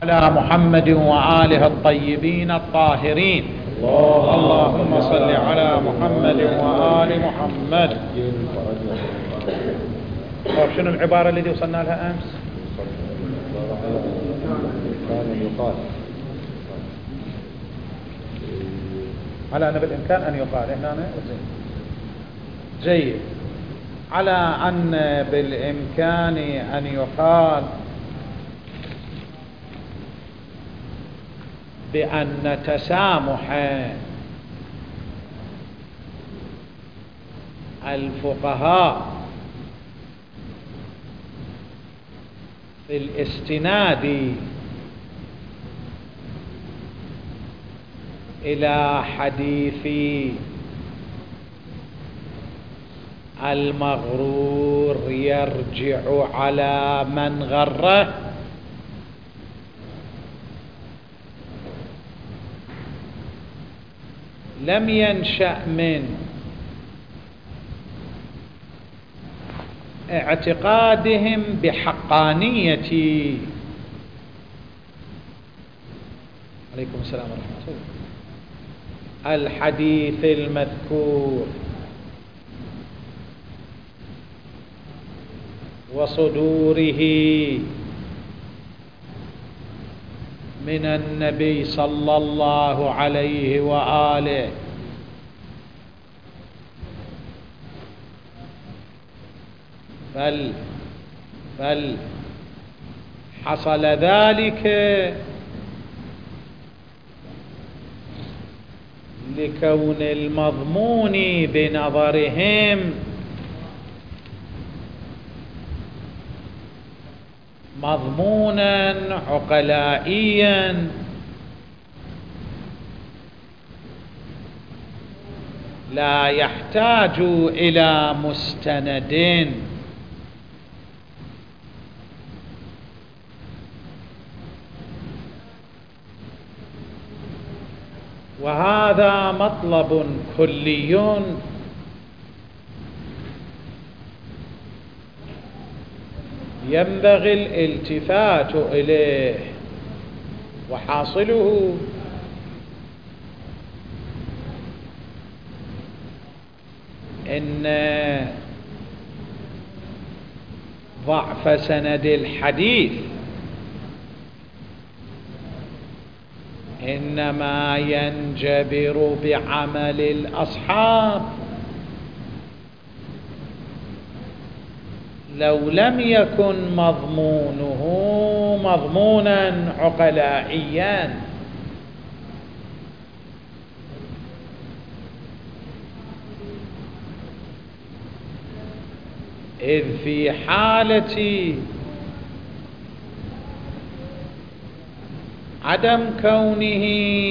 على محمد وآله الطيبين الطاهرين. اللهم صل على محمد وآل محمد. شنو العبارة التي وصلنا لها أمس؟ على أن بالإمكان أن يقال هنا جيد. على أن بالإمكان أن يقال بأن تسامح الفقهاء في الاستناد إلى حديث المغرور يرجع على من غره لم ينشأ من اعتقادهم بحقانية عليكم السلام ورحمة الله الحديث المذكور وصدوره من النبي صلى الله عليه وآله، بل حصل ذلك لكون المضمون بنظرهم مضمونا عقلائيا لا يحتاج إلى مستند، وهذا مطلب كلي ينبغي الالتفات إليه، وحاصله إن ضعف سند الحديث إنما ينجبر بعمل الأصحاب لو لم يكن مضمونه مضمونا عقلائيا. إذ في حالة عدم كونه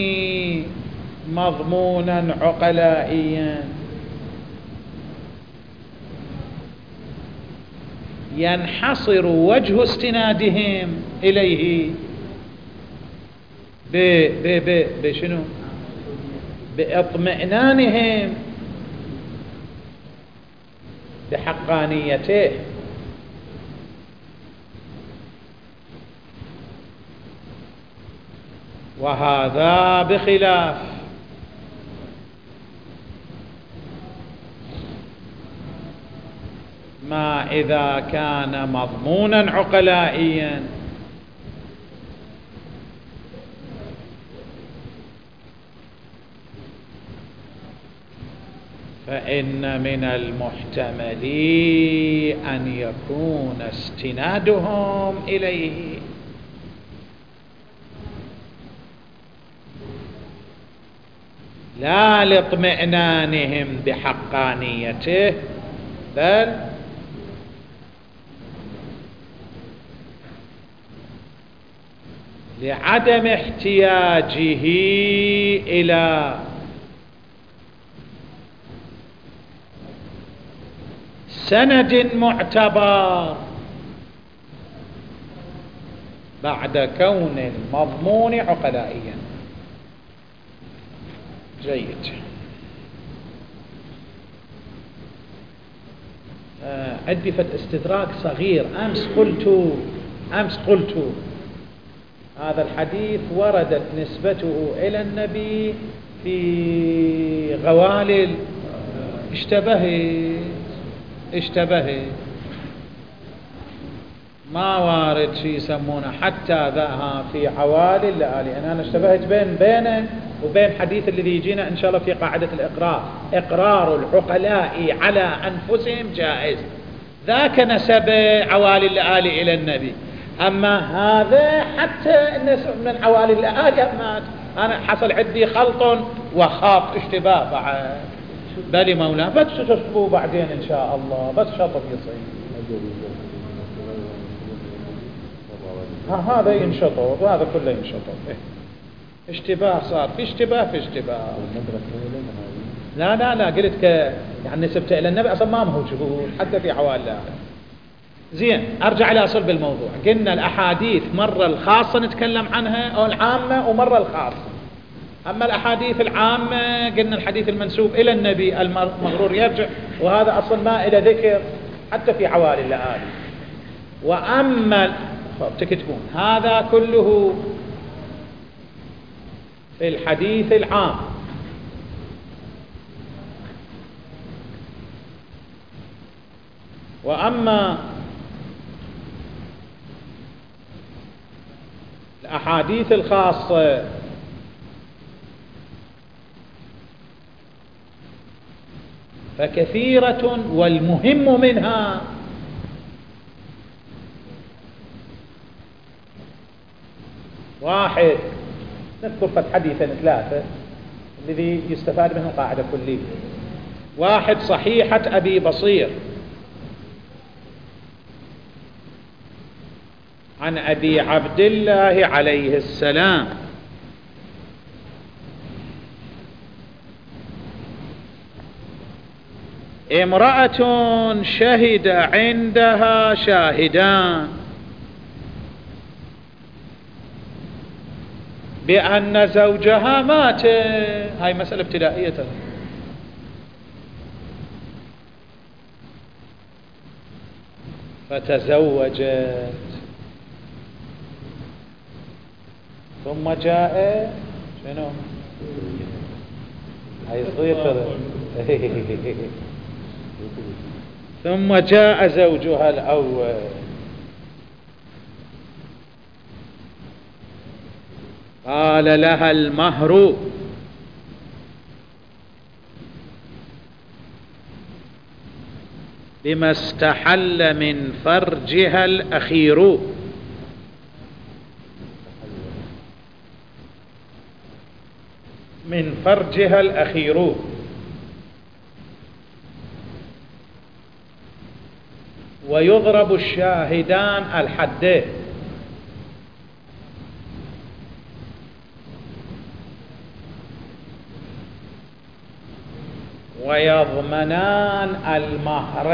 مضمونا عقلائيا ينحصر وجه استنادهم إليه بشنو؟ باطمئنانهم بحقانيته، وهذا بخلاف ما إذا كان مضمونا عقلائيا فإن من المحتمل أن يكون استنادهم إليه لا لاطمئنانهم بحقانيته، بل لعدم احتياجه إلى سند معتبر بعد كون المضمون عقلائيا. جيد. عندي استدراك صغير. أمس قلت هذا الحديث وردت نسبته إلى النبي في غوالل اشتبهت ما وارد شيء يسمونه حتى ذاها في عوالل لآلي. أنا اشتبهت بينه وبين حديث الذي يجينا إن شاء الله في قاعدة الإقرار. إقرار العقلاء على أنفسهم جائز، ذاك نسب عوالل لآلي إلى النبي. أما هذا حتى النسب من عوالل لآلي أنا حصل عندي خلط وخاط اشتباه بعد. بل مولا بس تشوفوا بعدين إن شاء الله، بس شطب يصير هذا ينشطب وهذا كله ينشطب. اشتباه صار في اشتباه. لا قلت يعني نسبت إلى النبي أصلا ما موجود حتى في عوالل. زين، أرجع إلى أصل بالموضوع. قلنا الأحاديث مرة الخاصة نتكلم عنها أو العامة ومرة الخاصة. أما الأحاديث العامة قلنا الحديث المنسوب إلى النبي المغرور يرجع، وهذا أصلا ما إلى ذكر حتى في عوالل لآلي. وأما تكتبون هذا كله في الحديث العام. وأما الأحاديث الخاصة فكثيرة، والمهم منها واحد، نذكر حديثا ثلاثة الذي يستفاد منه قاعدة كلية. واحد، صحيحة أبي بصير عن أبي عبد الله عليه السلام امرأة شهد عندها شاهدان بأن زوجها مات. هاي مسألة ابتدائية. فتزوجت ثم جاء شنو؟ هاي صغيرة. ثم جاء زوجها الأول قال لها المهر بما استحل من فرجها الأخير. من فرجها الأخير. ويضرب الشاهدان الحدين. ويضمنان المهر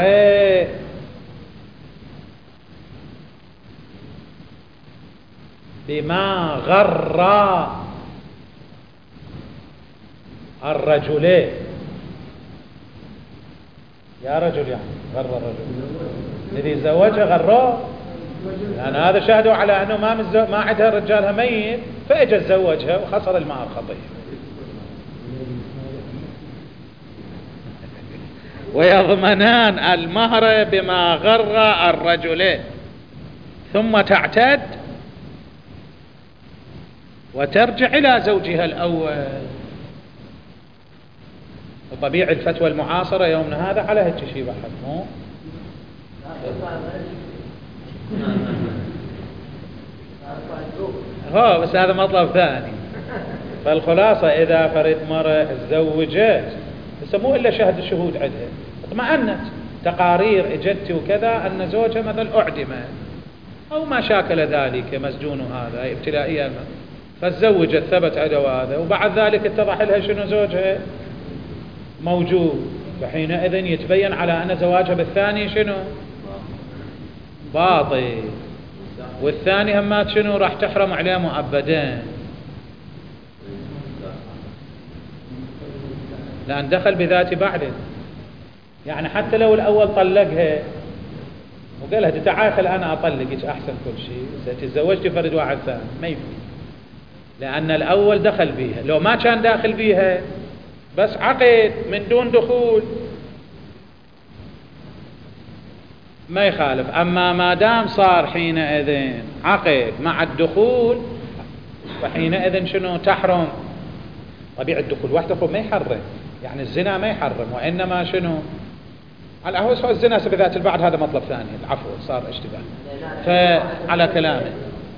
بما غر الرجلين. يا رجل يعني غر الرجل الذي زوجها غره، لأن هذا شهدوا على أنه ما عندها رجالها ميت، فإجا تزوجها وخسر المهر خطية. ويضمنان المهر بما غر الرجلين ثم تعتد وترجع إلى زوجها الأول. وطبيعي الفتوى المعاصرة يومنا هذا على هيك شيء بحث مو هو بس هذا مطلب ثاني. فالخلاصة إذا فرد مرة تزوجت بس مو إلا شهد الشهود عندها اطمأنت، تقارير اجت وكذا أن زوجها مثل أعدم أو ما شاكل ذلك مسجون، هذا هي ابتلائية. فتزوجت ثبت عدوى هذا، وبعد ذلك اتضح لها شنو زوجها موجود، فحينئذ يتبين على أن زواجها بالثاني شنو باطل، والثاني همات شنو راح تحرم عليه مؤبدا، لأن دخل بذات بعد. يعني حتى لو الأول طلقها وقال لها تعال الآن أطلقك أحسن كل شيء، تتزوجت فرد واحد ثاني ما يمكن. لأن الأول دخل بيها، لو ما كان داخل بيها بس عقد من دون دخول ما يخالف. أما ما دام صار حينئذ عقد مع الدخول فحينئذ شنو تحرم. طبيعة الدخول وحده ما يحرم، يعني الزنا ما يحرم، وإنما شنو على هو سواء الزنا بذات البعض هذا مطلب ثاني، العفو صار اشتباه. فعلى كلامه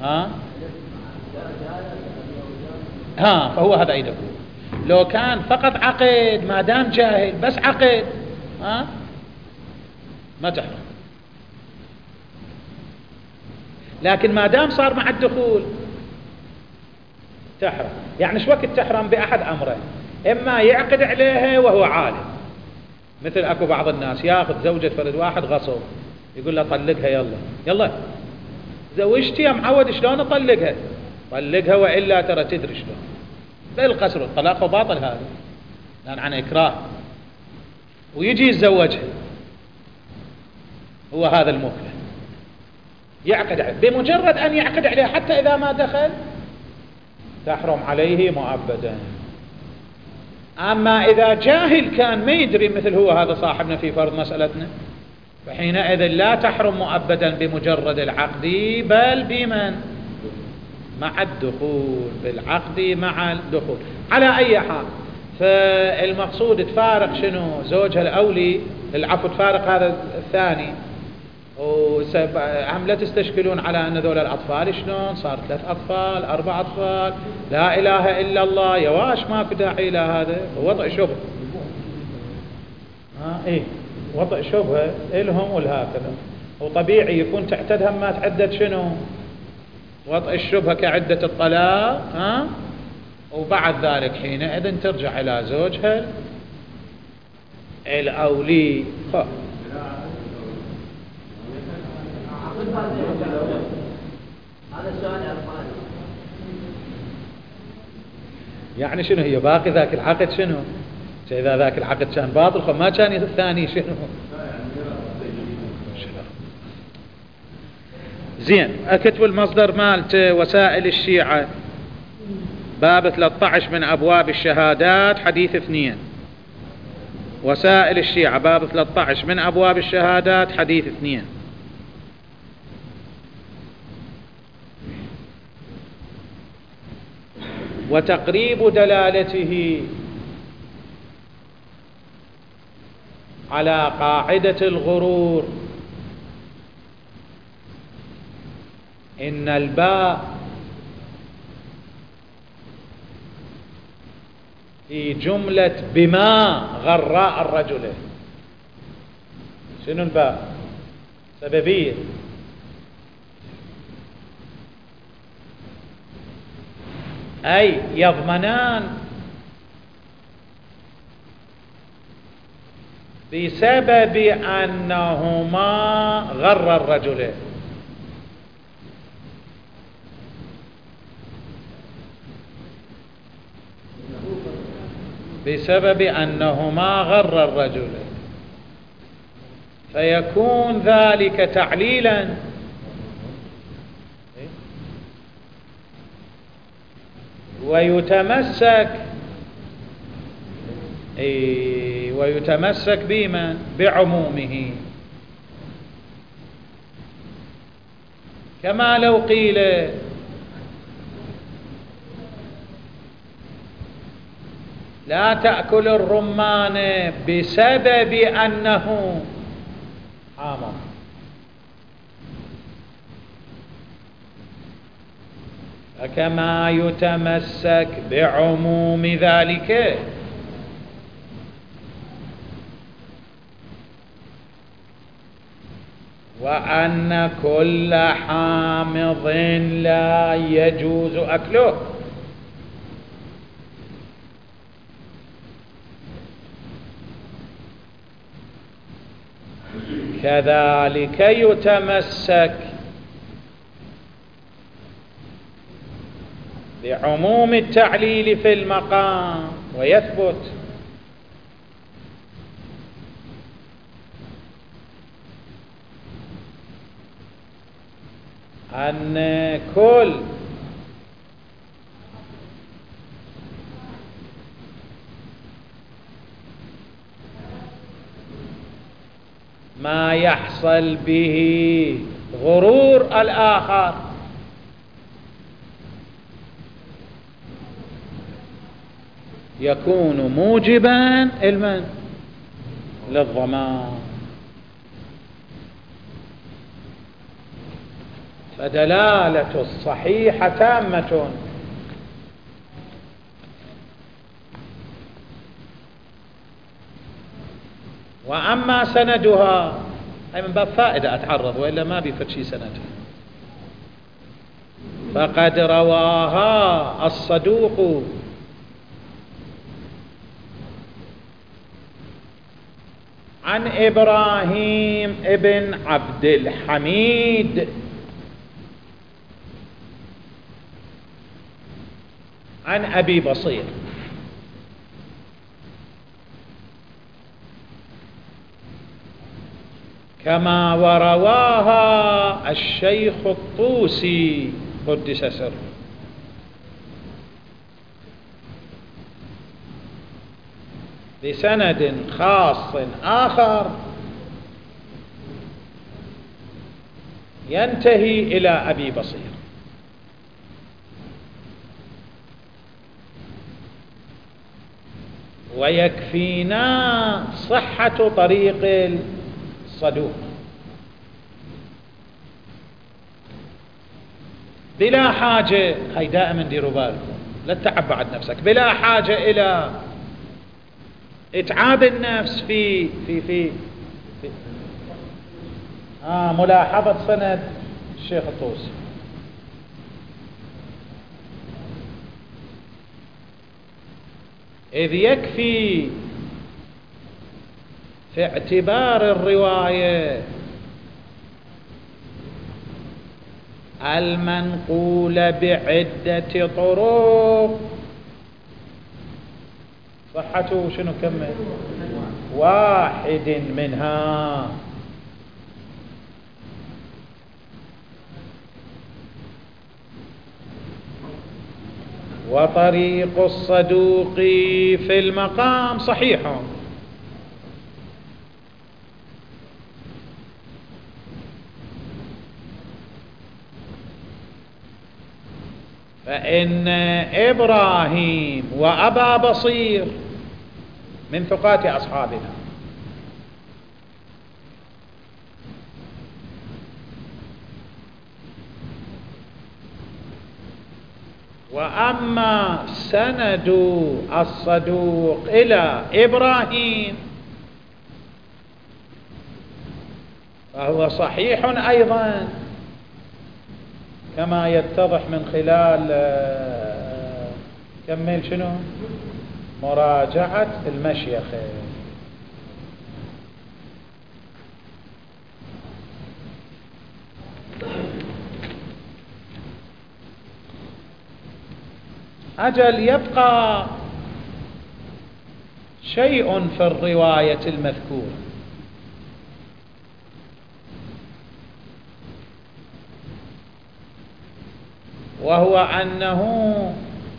فهو هذا يدخل. لو كان فقط عقد ما دام جاهل بس عقد ما تحرم، لكن ما دام صار مع الدخول تحرم. يعني شو وقت تحرم؟ بأحد أمرين: إما يعقد عليها وهو عالم، مثل أكو بعض الناس ياخذ زوجة فرد واحد غصب، يقول له طلقها يلا زوجتي يا معود شلون أطلقها؟ طلقها وإلا ترى تدري شلون بالقسر. الطلاق هو باطل هذا لأن عن إكراه، ويجي يتزوجها هو هذا المكره يعقد عليه. بمجرد أن يعقد عليه حتى إذا ما دخل تحرم عليه مؤبدا. أما إذا جاهل كان ما يدري مثل هو هذا صاحبنا في فرض مسألتنا فحينئذ لا تحرم مؤبدا بمجرد العقد، بل بمن؟ مع الدخول، بالعقد مع الدخول. على أي حال فالمقصود تفارق شنو زوجها الأولي، العفو تفارق هذا الثاني. وهم لا تستشكلون على أن ذول الأطفال شلون صار 3 أطفال 4 أطفال، لا إله إلا الله، يواش ما في داعي إلى هذا وضع شبه. وضع شبهة إلهم والهكذا. وطبيعي يكون تعتدها ما تعدد شنو وضع الشبهة كعدة الطلاق وبعد ذلك حينئذ ترجع إلى زوجها الأولي. هذا السؤال يعني شنو هي باقي ذاك العقد شنو؟ إذا ذاك العقد كان باطل فما كان الثاني شنو؟ زين. أكتب المصدر مالت وسائل الشيعة باب 13 من أبواب الشهادات حديث 2. وسائل الشيعة باب 13 من أبواب الشهادات حديث 2. وتقريب دلالته على قاعدة الغرور إن الباء في جملة بما غراء الرجل. شنو الباء؟ سببية. أي يضمنان بسبب أنهما غر الرجل، بسبب أنهما غر الرجل، فيكون ذلك تعليلا ويتمسك بمن؟ بعمومه. كما لو قيل لا تأكل الرمان بسبب أنه حامض، فكما يتمسك بعموم ذلك وأن كل حامض لا يجوز أكله، كذلك يتمسك بعموم التعليل في المقام ويثبت أن كل ما يحصل به غرور الآخر. يكون موجبا للضمان. فدلالة الصحيحة تامة. وأما سندها أي من باب فائدة أتعرض، وإلا ما بيفت شي سندها. فقد رواها الصدوق عن إبراهيم ابن عبد الحميد عن أبي بصير، كما ورواها الشيخ الطوسي قدس سره، بسند خاص آخر ينتهي إلى أبي بصير. ويكفينا صحة طريق الصدوق بلا حاجة. هي دائما ديروا بالكم، لا تتعب بعد نفسك، بلا حاجة إلى إتعاب النفس في ملاحظة سند الشيخ الطوسي. إذ يكفي في اعتبار الرواية المنقولة بعدة طرق صحته شنو كمل؟ واحد منها. وطريق الصدوق في المقام صحيح، فإن إبراهيم وأبا بصير من ثقات أصحابنا. وأما سند الصدوق إلى إبراهيم فهو صحيح أيضا، كما يتضح من خلال كمل شنو مراجعة المشيخة. أجل يبقى شيء في الرواية المذكورة، وهو أنه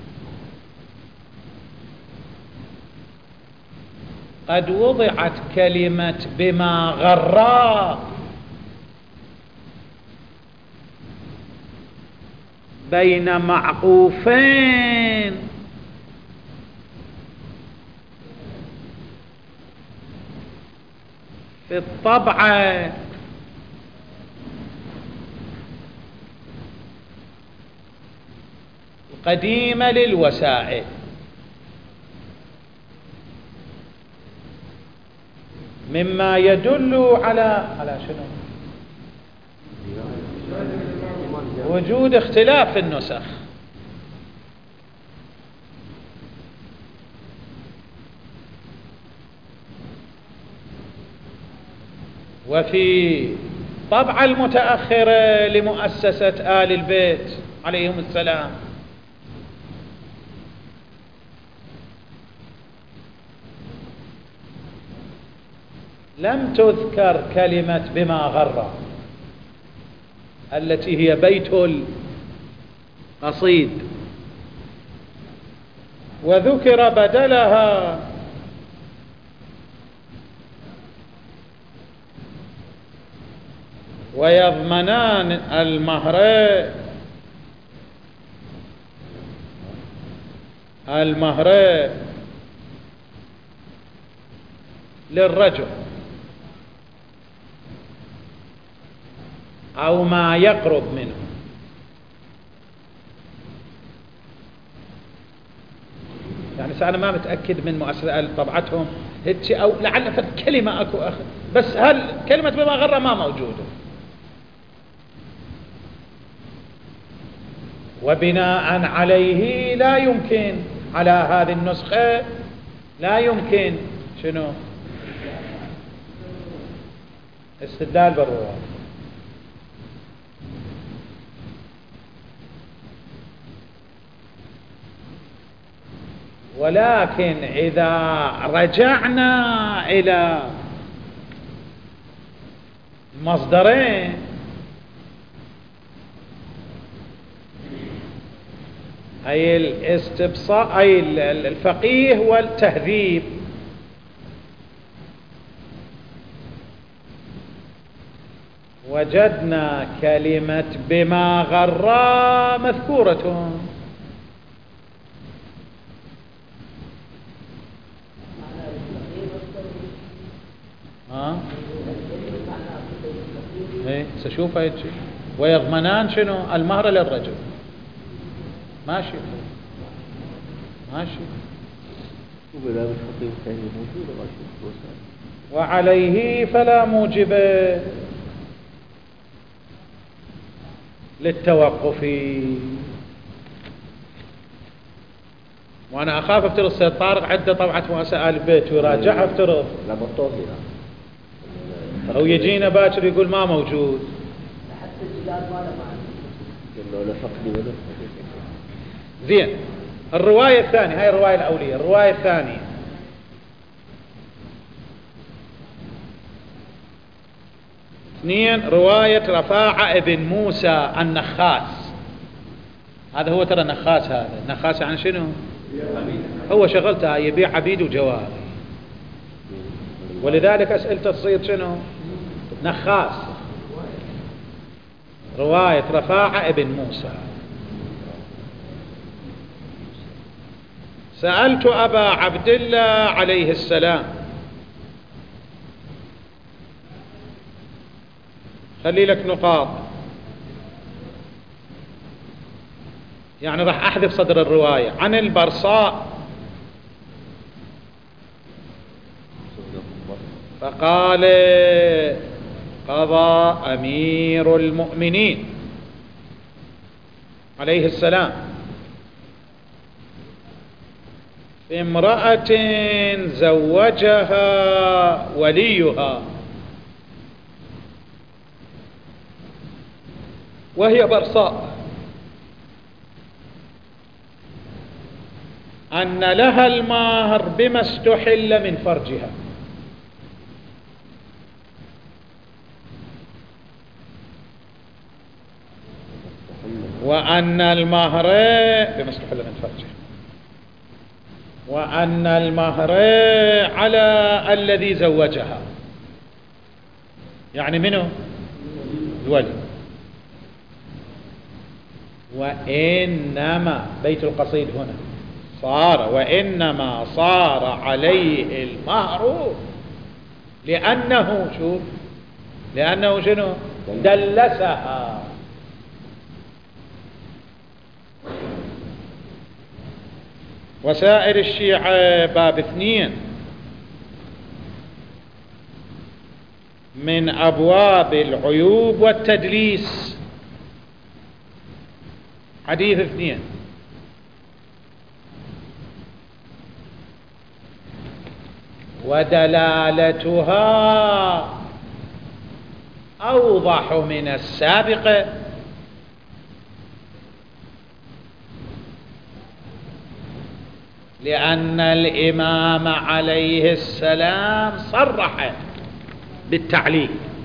قد وضعت كلمة بما غرا بين معقوفين في الطبعة القديمة للوسائل، مما يدل على شنو؟ وجود اختلاف في النسخ. وفي طبعة المتأخرة لمؤسسة آل البيت عليهم السلام لم تذكر كلمة بما غر، التي هي بيت القصيد، وذكر بدلها ويضمنان المهر للرجل أو ما يقرب منه. يعني أنا ما متأكد من مؤسسة طبعتهم هيك أو لعل كلمة أكو بس هل كلمة بما غر ما موجودة. وبناء عليه لا يمكن على هذه النسخة لا يمكن شنو استدلال بالرواية. ولكن إذا رجعنا إلى مصدرين أي الاستبصاء أي الفقيه والتهذيب، وجدنا كلمة بما غرا مذكورة. ايه سشوفها هيك. ويضمنان شنو المهر للرجل. ماشي وعليه فلا موجب للتوقف. وانا اخاف افترض سيد طارق عنده طبعة مؤسسة آل البيت ويراجعها افترض او يجينا باكر يقول ما موجود. زين. الرواية الثانية هاي الرواية الأولية. الرواية الثانية اثنين رواية رفاعة ابن موسى النخاس. هذا هو ترى نخاس. هذا نخاس عن شنو؟ هو شغلته يبيع عبيد وجواري، ولذلك أسئلته تصير شنو؟ نخاس. رواية رفاعة ابن موسى. سألت أبا عبد الله عليه السلام، خلي لك نقاط يعني راح أحذف صدر الرواية، عن البرصاء فقال قضى أمير المؤمنين عليه السلام في امرأة زوجها وليها وهي برصاء أن لها المهر بما استحل من فرجها، وأن المهر بما استحل من فرجها، وأن المهر على الذي زوجها يعني منه الولي. وإنما بيت القصيد هنا صار وإنما صار عليه المهر لأنه شوف لأنه شنو دلسها. وسائر الشيعة باب 2 من أبواب العيوب والتدليس حديث 2 ودلالتها أوضح من السابقة، لأن الإمام عليه السلام صرح بالتعليل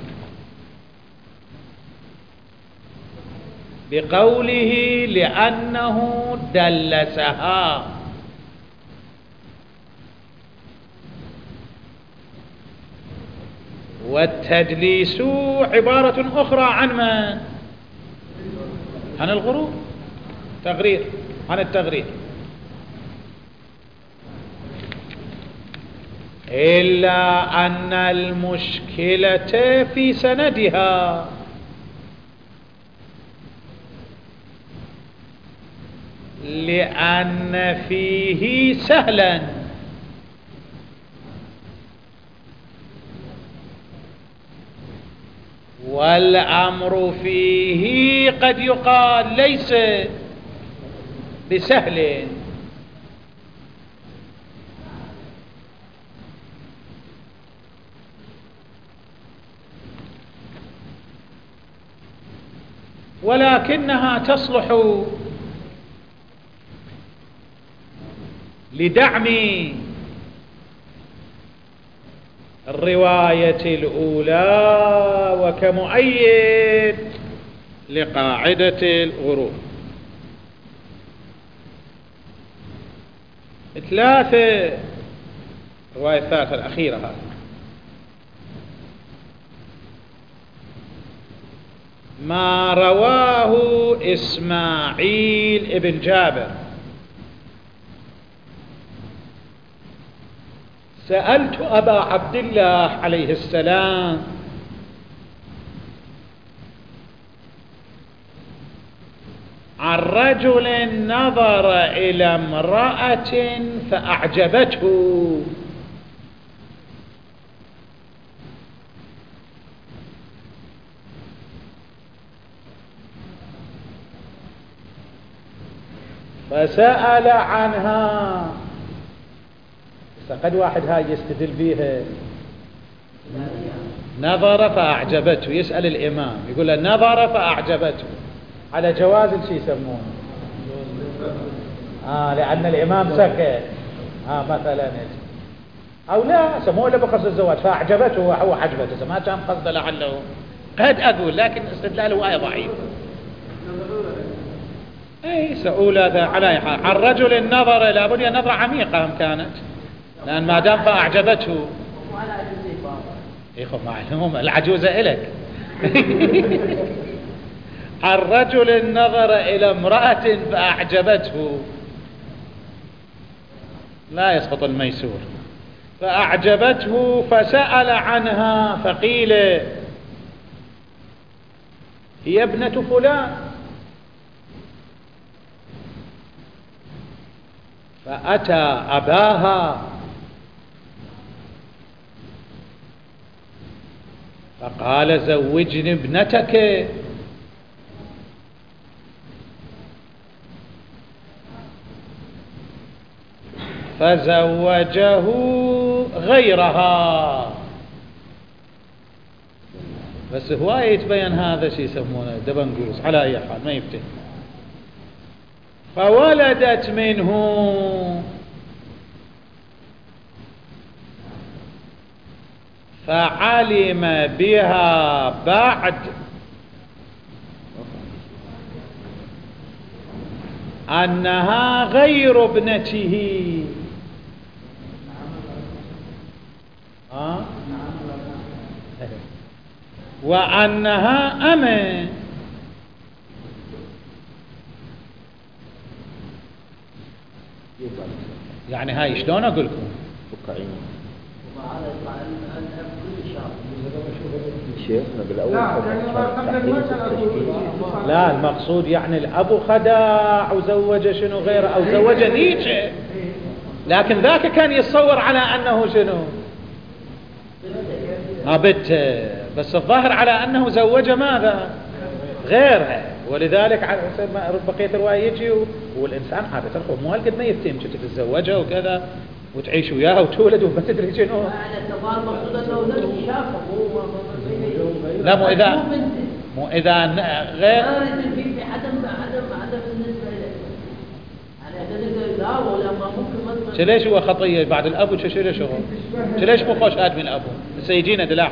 بقوله لأنه دلسها. والتدليس عبارة أخرى عن من؟ عن الغرور، تغرير، عن التغرير. إلا أن المشكلة في سندها، لأن فيه سهلا والأمر فيه قد يقال ليس بسهل. ولكنها تصلح لدعم الرواية الأولى وكمؤيد لقاعدة الغرور. 3 الرواية الثالثة الأخيرة هذه ما رواه إسماعيل ابن جابر: سألت أبا عبد الله عليه السلام عن رجل نظر إلى امرأة فأعجبته، فسأل عنها. قد واحد هاي يستدل بيها، نظر فأعجبته، يسأل الإمام يقول له نظر فأعجبته، على جواز شو يسمونه؟ لأن الإمام سكت مثلا، أو لا سموه له بقصد الزواج فأعجبته هو عجبته، ما كان قصده لعله، قد أقول لكن استدلاله آية ضعيف. أي سؤول هذا على حال. عن رجل نظر، لابد أن نظرة عميقة هم كانت، لأن ما دام فأعجبته يخف معلوم العجوزة إلك. عن رجل نظر إلى امرأة فأعجبته، لا يسقط الميسور، فأعجبته فسأل عنها فقيل هي ابنة فلان، فأتى أباها فقال زوجني ابنتك، فزوجه غيرها. بس هواية يتبين هذا شيء يسمونه دبنقوس، على أي حال ما يفتح. فولدت منه، فعلم بها بعد أنها غير ابنته، وأنها أمه. يعني هاي شلون أقول لكم؟ لا المقصود يعني الأب خدع وزوج شنو غيره، أو زوج نيتشه، لكن ذاك كان يتصور على أنه شنو بنت، بس الظاهر على أنه زوج ماذا غيرها. ولذلك بقية الرواية يجي والإنسان عادة مو هالقد ما يتم تتزوجها وكذا وتعيش وياها وتولد وما تدري شنو. لا مو إذا غير في عدم بالنسبة له، لا ولا ما ممكن. ليش هو خطية بعد الأب وشو شغل؟ ليش مو خوش آدمي الأب؟ سيجينا دلاح.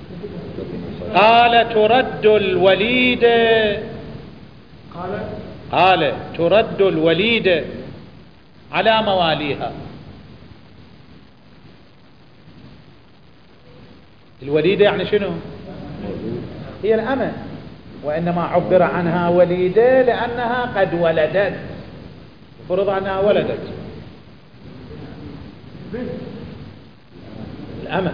قال ترد الوليدة، قال ترد الوليدة على مواليها، الوليدة يعني شنو؟ هي الأمة، وإنما عبر عنها وليدة لأنها قد ولدت، فرض أنها ولدت الأمة.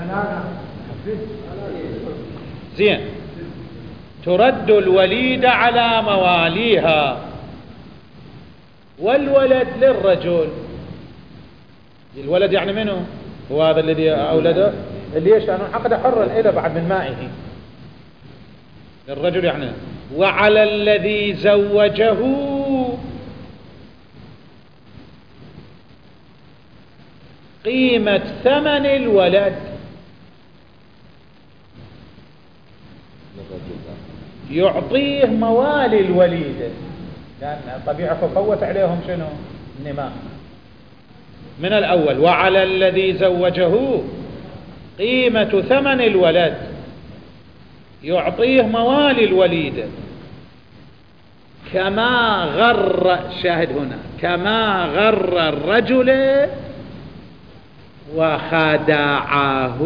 زين. ترد الوليدة على مواليها، والولد للرجل. الولد يعني منه؟ هو هذا الذي أولده. ليش؟ لأنه عقد حر إلى بعد من مائه. للرجل يعني. وعلى الذي زوجه قيمة ثمن الولد، يعطيه موالي الوليدة، لأن الطبيعة فوت عليهم شنو؟ النماء. من الأول وعلى الذي زوجه قيمة ثمن الولد، يعطيه موالي الوليدة، كما غر، شاهد هنا، كما غر الرجل وخدعه.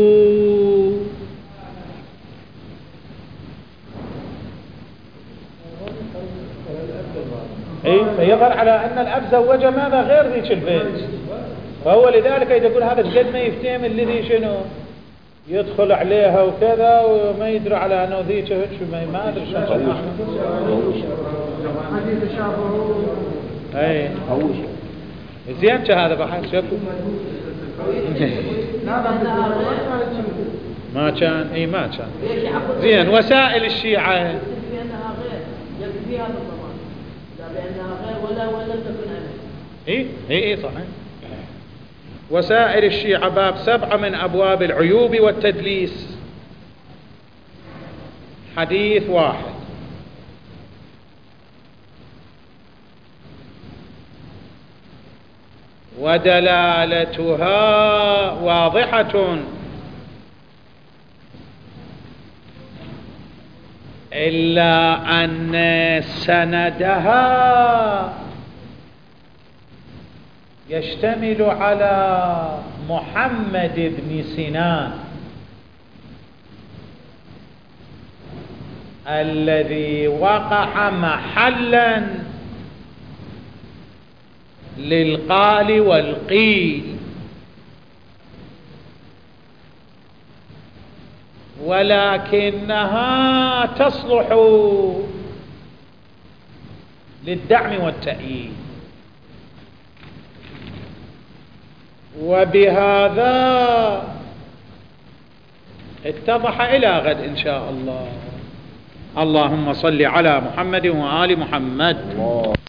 فيظهر على أن الأب زوج ماذا غير ذيك البنت، فهو لذلك يقول هذا قد ما يفتهم الذي شنو يدخل عليها وكذا وما يدري على أنه ذيك ما أدري شنو. أي زين هذا بحث شوفوا ما كان. اي ما كان. زين. وسائل الشيعة اي صحيح. وسائر الشيعة باب 7 من أبواب العيوب والتدليس. حديث 1: ودلالتها واضحة إلا أن سندها يشتمل على محمد بن سنان الذي وقع محلا للقال والقيل، ولكنها تصلح للدعم والتأييد. وبهذا اتضح إلى غد إن شاء الله. اللهم صل على محمد وآل محمد.